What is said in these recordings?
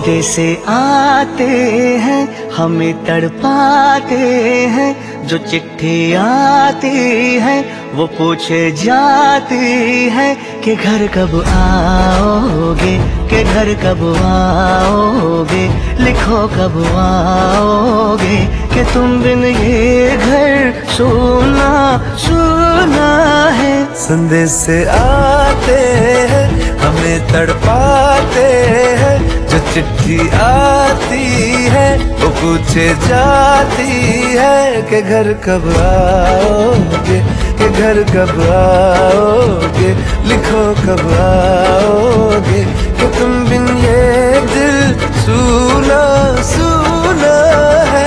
संदेशे आते हैं हमें तड़पाते हैं, जो चिट्ठी आती है वो पूछे जाती है कि घर कब आओगे, कि घर कब आओगे, लिखो कब आओगे, कि तुम बिन ये घर सोना सोना है। संदेशे आते हैं हमें तड़पाते हैं, जो चिट्ठी आती है वो पूछे जाती है कि घर कब आओगे, कि घर कब आओगे, लिखो कब आओगे, कि तुम बिन ये दिल सूना सूना है।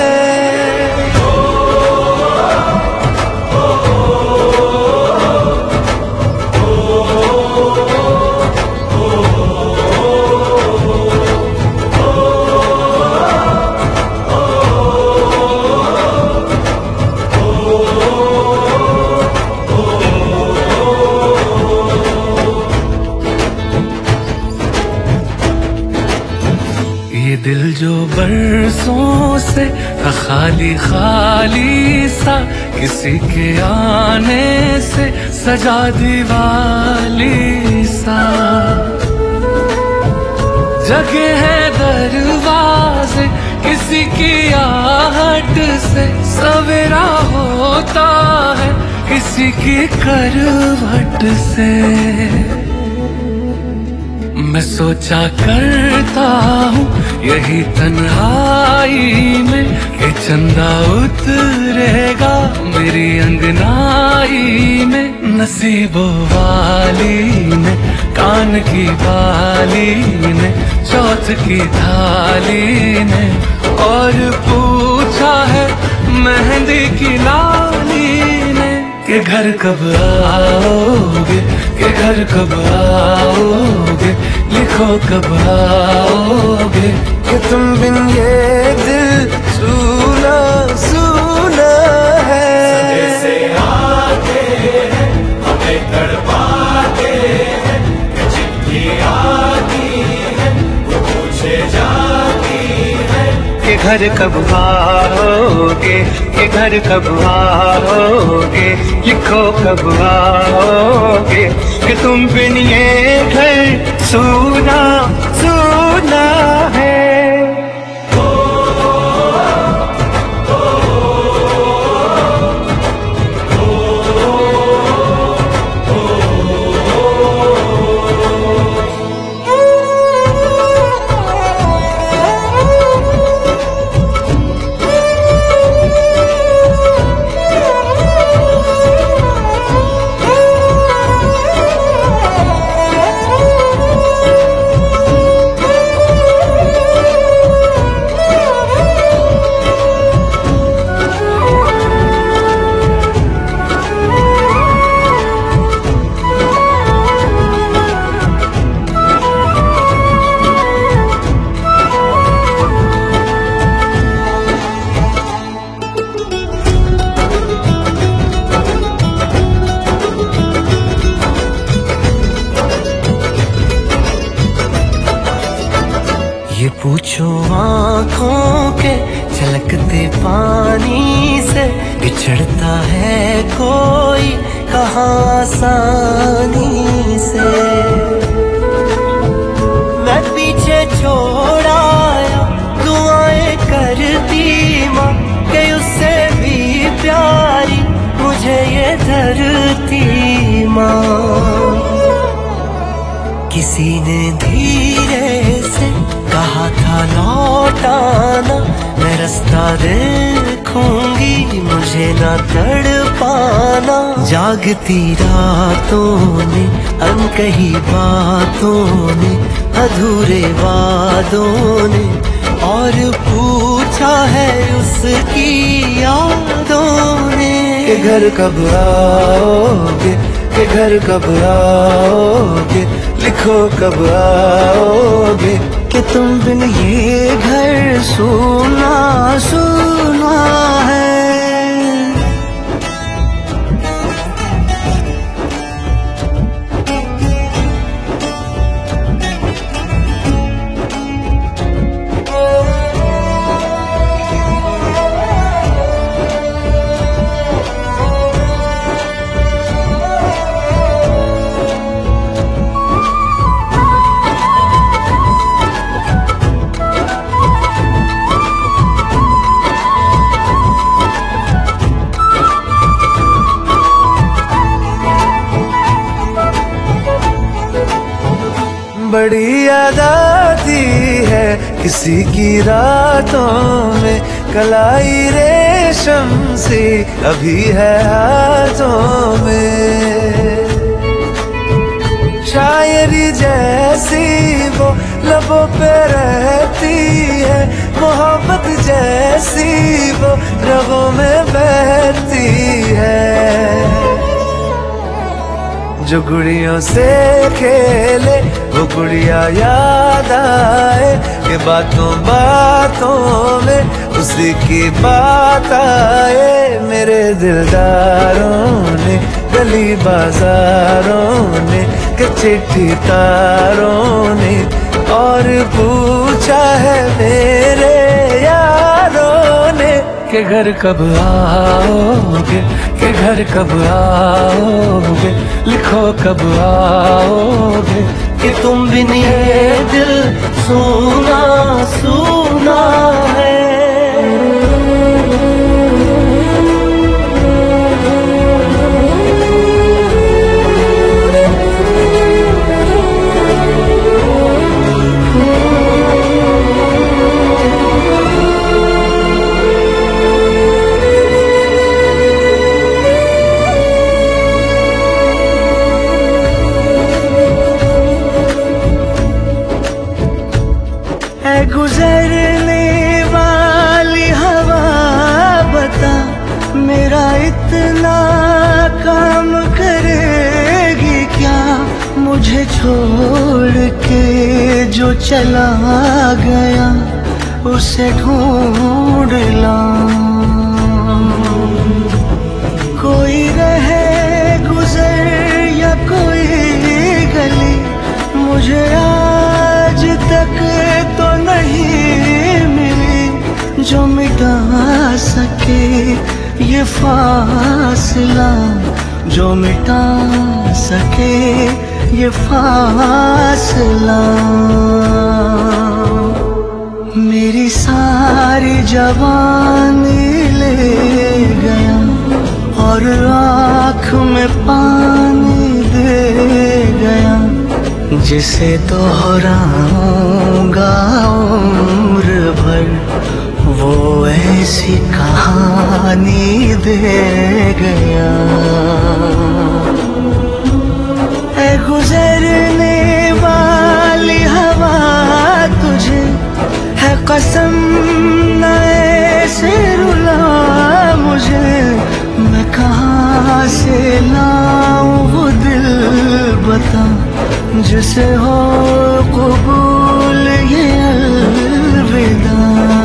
ये दिल जो बरसों से खाली खाली सा, किसी के आने से सजा दीवाली सा, जगे है दरवाजे किसी की आहट से, सवेरा होता है किसी की करवट से। मैं सोचा करता हूँ यही तन्हाई में कि चंदा उतरेगा मेरी अंगनाई में, नसीबों वाली ने कान की बाली ने चौथ की थाली ने, और पूछा है मेहंदी की लाली ने कि घर कब आओगे, कि घर कब आओगे, लिखो कब आओगे, कि तुम बिन ये दिल सूना सूना है। संदेशे आते हैं हमें तड़पाते हैं, चिट्ठी आती है वो पूछे जाती है कि घर कब आओगे, कि घर कब आओगे, लिखो कब आओगे, कि तुम बिन ये घर सूना सूना है। ये पूछो आँखों के छलकते पानी से, बिछड़ता है कोई कहाँ आसानी से। मैं पीछे छोड़ आया दुआएं करती माँ, कि उससे भी प्यारी मुझे ये धरती माँ। किसी ने धीरे से कहा था लौट आना, मैं रास्ता देखूंगी मुझे ना तड़पाना। जागती रातों में अनकही बातों ने, अधूरे वादों ने, और पूछा है उसकी यादों ने कि घर कब आओगे, कि घर कब आओगे, लिखो कब आओगे, कि तुम बिन ये घर सोना सोना है। बड़ी याद आती है किसी की रातों में, कलाई रेशम सी अभी है हाथों में। शायरी जैसी वो लबों पे रहती है, मोहब्बत जैसी वो रगों में बहती है। जो गुड़ियों से खेले वो गुड़िया याद आए, कि बातों बातों में उसी की बात आए। मेरे दिलदारों ने गली बाजारों ने कि चिट्ठी तारों ने और पूछा है मेरे यारों ने कि घर कब आओगे, कि घर कब आओगे, लिखो कब आओगे, कि तुम बिन ये दिल सूना सूना है। गुजरने वाली हवा बता, मेरा इतना काम करेगी क्या? मुझे छोड़ के जो चला गया उसे ढूंढ लाऊं। कोई रहे गुजर या कोई गली, मुझे आज तक तो नहीं मिली जो मिटा सके ये फासला, जो मिटा सके ये फासला। मेरी सारी जवानी ले गया और आँख में पानी दे गया, जिसे दोहराऊंगा उम्र भर वो ऐसी कहानी दे गया। ऐ गुजरने वाली हवा तुझे है कसम न ऐसे रुला मुझे, मैं कहाँ से लाऊं वो दिल बता, जिसे हो कबूल ये अलविदा।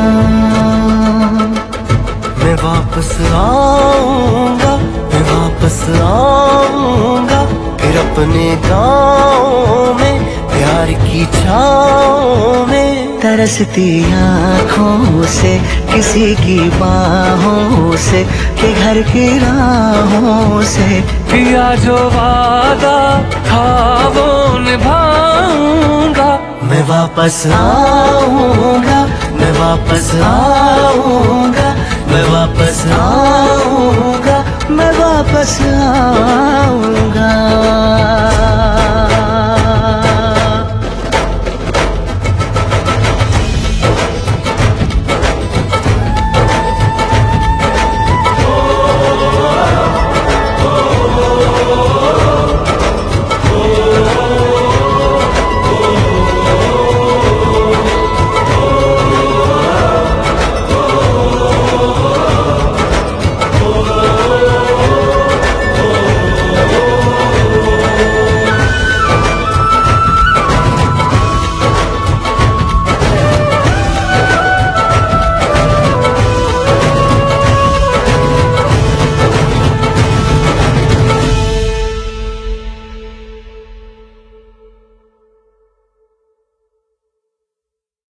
मैं वापस आऊंगा, मैं वापस आऊंगा, फिर अपने गाँव में प्यार की छाँव में। तरसती आँखों से किसी की बाहों से, कि घर की राहों से किया जो वादा था वो निभाऊंगा। मैं वापस आऊंगा, मैं वापस आऊंगा, मैं वापस आऊंगा, मैं वापस आऊंगा।